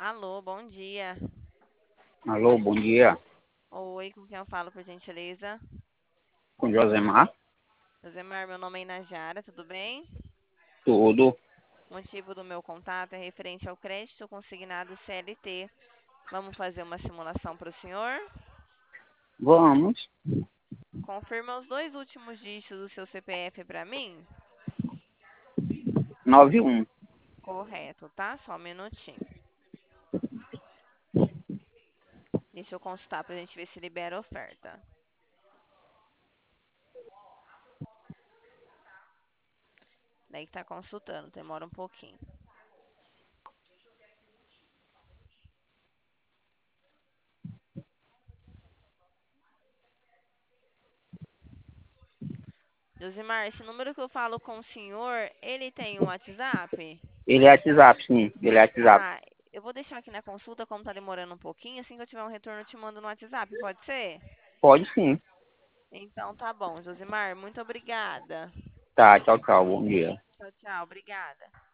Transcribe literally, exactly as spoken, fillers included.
Alô, bom dia. Alô, bom dia. Oi, com quem eu falo, por gentileza? Com Josemar, Josemar, meu nome é Inajara, tudo bem? tudo. O motivo do meu contato é referente ao crédito consignado C L T. Vamos fazer uma simulação para o senhor? Vamos. Confirma os dois últimos dígitos do seu C P F para mim? Nove um. Correto, tá? Só um minutinho. Deixa eu consultar para a gente ver se libera a oferta. Daí que tá consultando, demora um pouquinho. Josimar, esse número que eu falo com o senhor, ele tem um WhatsApp? Ele é WhatsApp, sim. Ele é WhatsApp. Tá, eu vou deixar aqui na consulta, como tá demorando um pouquinho, assim que eu tiver um retorno eu te mando no WhatsApp, pode ser? Pode sim. Então tá bom, Josimar, muito obrigada. Tá, tchau, tchau. Bom dia. Tchau, tchau, obrigada.